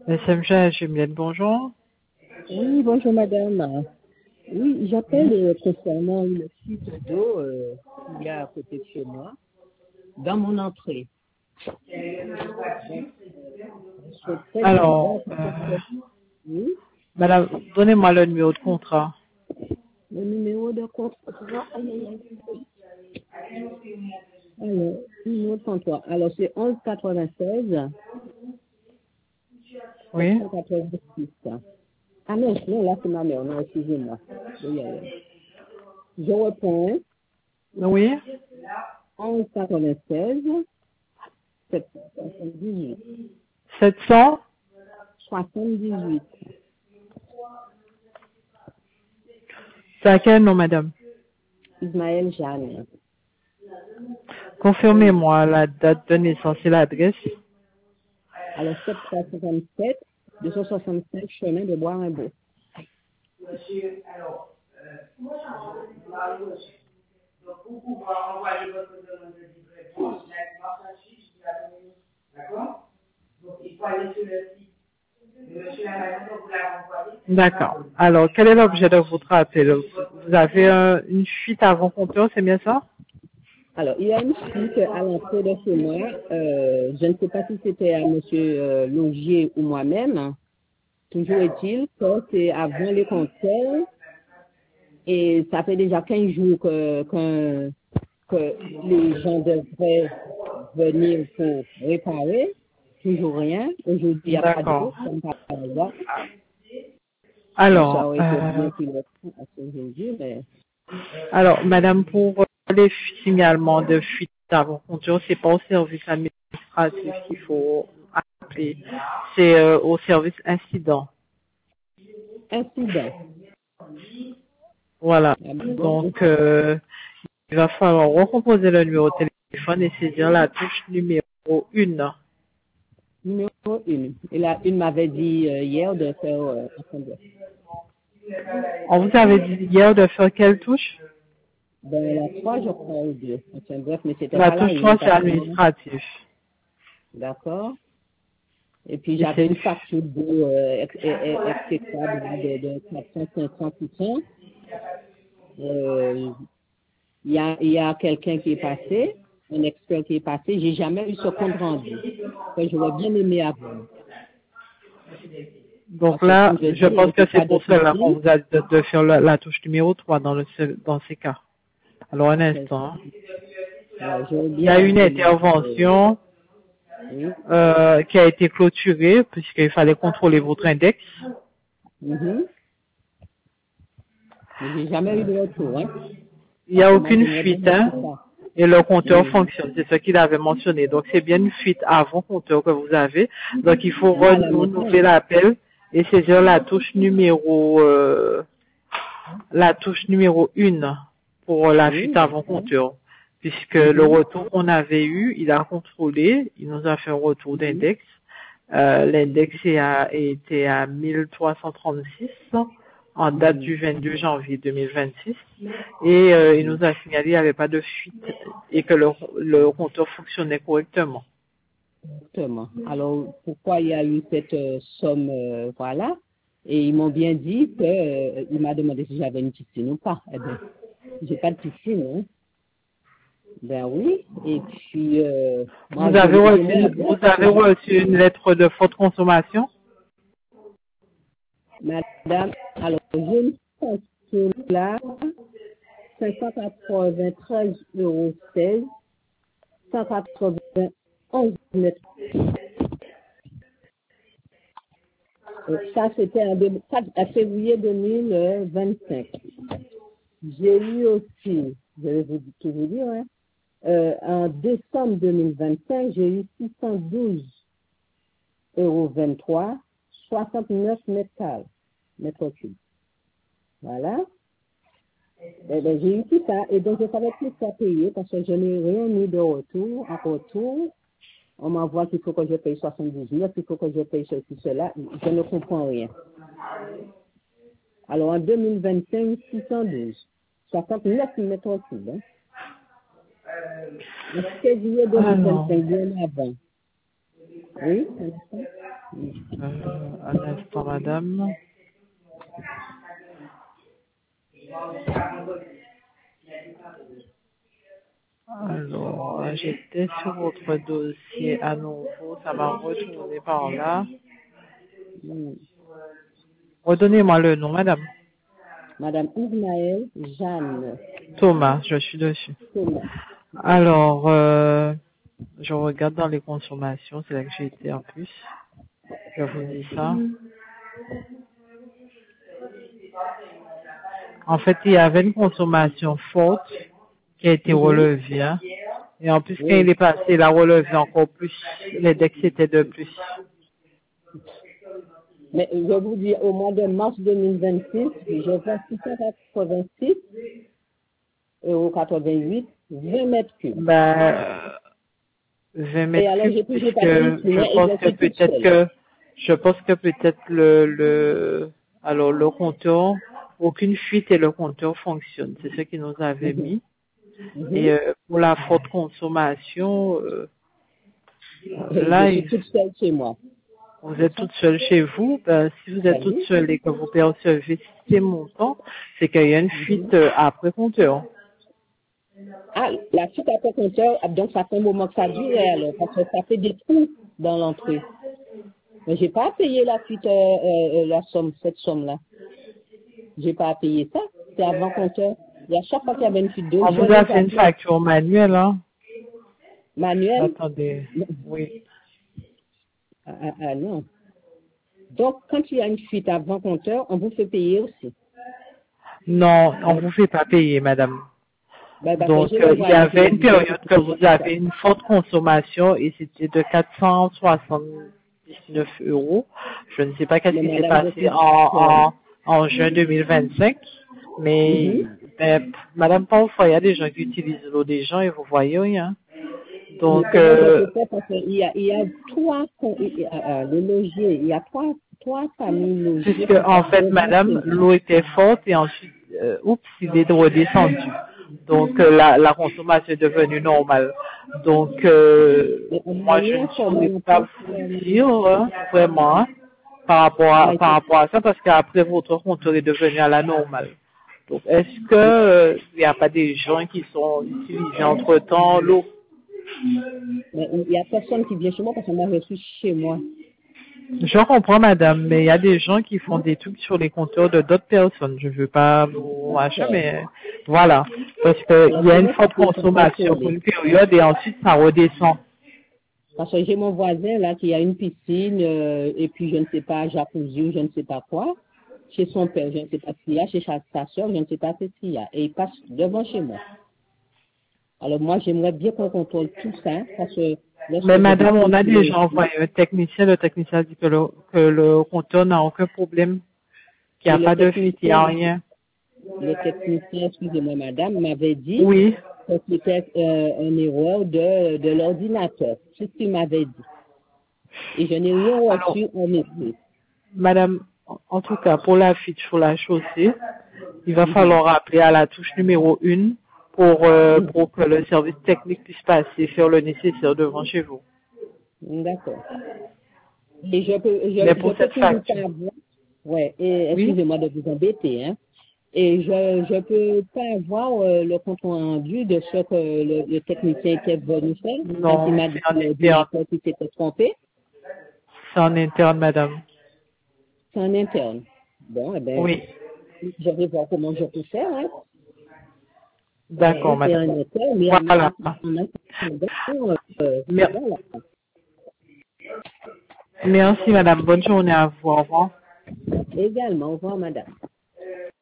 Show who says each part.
Speaker 1: SMG Juliette, bonjour.
Speaker 2: Oui, bonjour madame. Oui, j'appelle concernant une fuite d'eau qu'il y a à côté de chez moi, dans mon entrée. Je souhaiterais savoir
Speaker 1: Alors,
Speaker 2: oui,
Speaker 1: madame, donnez-moi le numéro de contrat.
Speaker 2: le numéro de compte. Alors, numéro de comptoir. Alors, c'est 1196
Speaker 1: Oui?
Speaker 2: 786. Ah non, non, là c'est ma mère, non, excusez-moi. Oui, je reprends
Speaker 1: Oui?
Speaker 2: 1196 778.
Speaker 1: 700?
Speaker 2: 78.
Speaker 1: C'est à quel nom, madame?
Speaker 2: Ismaël Jeanne.
Speaker 1: Confirmez-moi la date de naissance et l'adresse.
Speaker 2: Alors, 767, 265 chemin de Bois-Rimbaud.
Speaker 1: D'accord. Alors, quel est l'objet de votre appel? Vous avez une fuite avant compteur, c'est bien ça?
Speaker 2: Alors, il y a une fuite à l'entrée de chez moi. Je ne sais pas si c'était à monsieur Logier ou moi-même. Toujours est-il que c'est avant les concerts et ça fait déjà 15 jours que les gens devraient venir pour réparer. Toujours rien. Aujourd'hui, il n'y a pas
Speaker 1: D'accord.
Speaker 2: d'eau, comme par hasard. Donc, ça
Speaker 1: Alors,
Speaker 2: aurait été bien qu'il le fasse aujourd'hui, mais
Speaker 1: madame, pour les signalements de fuite avant compteur, c'est pas au service administratif qu'il faut appeler, c'est au service incident.
Speaker 2: incident.
Speaker 1: Voilà.
Speaker 2: Ah bon?
Speaker 1: Donc, il va falloir recomposer le numéro de téléphone et saisir la touche numéro 1.
Speaker 2: Numéro 1. Et la une m'avait dit hier de faire attendez.
Speaker 1: On vous avait dit hier de faire quelle touche?
Speaker 2: Ben, la 3, je crois, ou 2. Enfin, bref, mais c'était
Speaker 1: La
Speaker 2: pas la
Speaker 1: touche
Speaker 2: une,
Speaker 1: 3, c'est
Speaker 2: parce que moi,
Speaker 1: administratif.
Speaker 2: d'accord. Et puis,
Speaker 1: Et c'est
Speaker 2: j'avais une
Speaker 1: une...
Speaker 2: facture d'eau exécrable là, de 450, 600. Il y a quelqu'un qui est passé, un expert qui est passé. J'ai jamais eu ce compte rendu. Que j'aurais bien aimé avoir.
Speaker 1: Donc
Speaker 2: Parce que,
Speaker 1: là,
Speaker 2: comme je
Speaker 1: je
Speaker 2: dis, il
Speaker 1: pense que
Speaker 2: n'était
Speaker 1: c'est
Speaker 2: pas de
Speaker 1: pour cela qu'on
Speaker 2: piscine.
Speaker 1: vous a dit de faire la touche numéro 3 dans ces cas. Alors, un
Speaker 2: C'est
Speaker 1: instant.
Speaker 2: ça. Alors, j'aurais
Speaker 1: Il y a
Speaker 2: bien
Speaker 1: une
Speaker 2: aimé avoir,
Speaker 1: intervention
Speaker 2: oui.
Speaker 1: qui a été clôturée puisqu'il fallait contrôler votre index.
Speaker 2: Mhm. Mais j'ai jamais eu de retour, hein.
Speaker 1: Il n'y
Speaker 2: Parce
Speaker 1: a
Speaker 2: que moi,
Speaker 1: aucune
Speaker 2: j'aimerais bien
Speaker 1: fuite, hein,
Speaker 2: rester ça.
Speaker 1: et le compteur
Speaker 2: Mhm.
Speaker 1: fonctionne. C'est ce qu'il avait mentionné. Donc, c'est bien une fuite avant compteur que vous avez. Donc, il faut
Speaker 2: Voilà, maintenant.
Speaker 1: renouveler l'appel et saisir la touche numéro 1 pour la
Speaker 2: Oui,
Speaker 1: fuite avant
Speaker 2: d'accord.
Speaker 1: compteur. Puisque le
Speaker 2: Mhm.
Speaker 1: retour qu'on avait eu, il a contrôlé, il nous a fait un retour
Speaker 2: Mhm.
Speaker 1: d'index. L'index était à 1336 en date
Speaker 2: Mhm.
Speaker 1: du 22 janvier 2026 et il
Speaker 2: Mhm.
Speaker 1: nous a signalé qu'il n'y avait pas de fuite et que le compteur fonctionnait correctement.
Speaker 2: Exactement. Alors, pourquoi il y a eu cette somme, voilà. Et ils m'ont bien dit que, il m'a demandé si j'avais une piscine ou pas. Eh bien, j'ai pas de piscine, hein. Ben oui. Et puis, moi, j'aimerais
Speaker 1: Vous
Speaker 2: avoir parce que
Speaker 1: avez reçu une lettre de forte consommation?
Speaker 2: madame, alors, j'ai une facture là, 593,16 €, 191 mètres. Ça, c'était en à février 2025. J'ai eu aussi, je vais tout vous dire, hein, en décembre 2025, j'ai eu 612,23 €, 69 mètres carrés, mètres cubes. Voilà. Eh ben, j'ai eu tout ça, et donc je ne savais plus quoi payer parce que je n'ai rien mis de retour. En retour, on m'envoie qu'il faut que je paye 79, il faut que je paye ceci, cela. Je ne comprends rien. Alors en 2025, 612, 69 mètres cubes. Hein. En février
Speaker 1: Alors,
Speaker 2: 2025, bien avant. Oui, un instant.
Speaker 1: Un instant, madame. Alors, j'étais sur votre dossier à nouveau. Ça m'a retourné par là. Redonnez-moi le nom, madame.
Speaker 2: Madame Ismaël Jeanne.
Speaker 1: Thomas, je suis dessus.
Speaker 2: Thomas.
Speaker 1: Alors, je regarde dans les consommations. C'est là que j'ai été en plus. Je vous dis ça. En fait, il y avait une consommation forte qui a été relevée. Hein. Et en plus, quand il est passé, il a relevé encore plus. L'index était de plus.
Speaker 2: Mais je vous dis, au mois de mars 2026, je vois 686 € 88, 20 mètres cubes.
Speaker 1: 20
Speaker 2: Et alors,
Speaker 1: mètres cubes, puisque je pense que peut-être le compteur, aucune fuite et le compteur fonctionne. C'est ce qu'ils nous avaient mis. Et pour la forte consommation, là,
Speaker 2: je suis toute seule chez moi.
Speaker 1: Vous êtes toute seule chez vous. Si vous êtes toute seule et que vous percevez ces montants, c'est qu'il y a une fuite après compteur.
Speaker 2: Ah, la fuite après compteur, donc ça fait un moment que ça dure alors, parce que ça fait des trous dans l'entrée. Mais j'ai pas à payer la fuite, cette somme-là. J'ai pas à payer ça. C'est avant compteur. Et à chaque fois qu'il y avait une fuite d'eau,
Speaker 1: On vous a fait une facture manuelle, hein?
Speaker 2: Manuelle?
Speaker 1: Attendez, oui.
Speaker 2: Ah non. Donc, quand il y a une fuite avant compteur, on vous fait payer aussi.
Speaker 1: Non, on ne vous fait pas payer, madame. Donc, il y avait une période que vous avez une forte consommation et c'était de 479 €. Je ne sais pas qu'est-ce qui s'est passé en juin 2025, mais madame, parfois, il y a des gens qui utilisent l'eau des gens et vous voyez rien. Donc,
Speaker 2: il y a trois, le loger, il y a trois familles logées.
Speaker 1: Puisque, en fait, madame, l'eau était forte et ensuite, il est redescendu. Donc, la consommation est devenue normale. Donc, moi, je ne saurais pas vous dire, vraiment, par rapport à ça, parce qu'après, votre compteur est devenu à la normale. Donc, est-ce que il n'y a pas des gens qui sont utilisés entre-temps l'eau?
Speaker 2: Il n'y a personne qui vient chez moi parce qu'on m'a reçu chez moi.
Speaker 1: Je comprends, madame, mais il y a des gens qui font des trucs sur les compteurs de d'autres personnes. Je ne veux pas vous acheter, mais voilà. Parce qu'il y a une forte consommation pour une période et ensuite ça redescend.
Speaker 2: Parce que j'ai mon voisin là qui a une piscine et puis je ne sais pas, jacuzzi ou je ne sais pas quoi. Chez son père, je ne sais pas ce qu'il y a. Chez sa soeur, je ne sais pas ce qu'il y a. Et il passe devant chez moi. Alors moi, j'aimerais bien qu'on contrôle tout ça parce que...
Speaker 1: Mais madame, on a déjà envoyé un technicien. Le technicien a dit que le compteur n'a aucun problème, qu'il n'y a pas de fuite, il n'y a rien.
Speaker 2: Le technicien, excusez-moi madame, m'avait dit que c'était une erreur de l'ordinateur. C'est ce qu'il m'avait dit. Et je n'ai rien reçu en effet.
Speaker 1: Madame, en tout cas, pour la fuite sur la chaussée, il va falloir appeler à la touche numéro 1 pour que le service technique puisse passer, faire le nécessaire devant chez vous.
Speaker 2: D'accord. Et je peux excusez-moi de vous embêter, hein. Et je peux pas avoir le compte rendu de ce que le technicien était venu faire.
Speaker 1: Non,
Speaker 2: il m'a dit que le directeur qui s'était trompé.
Speaker 1: C'est en interne, madame.
Speaker 2: C'est en interne. Bon,
Speaker 1: oui.
Speaker 2: Je vais voir comment je peux faire, hein.
Speaker 1: D'accord, madame.
Speaker 2: Voilà.
Speaker 1: Merci, madame. Bonne journée à vous. Au revoir.
Speaker 2: Également, au revoir, madame.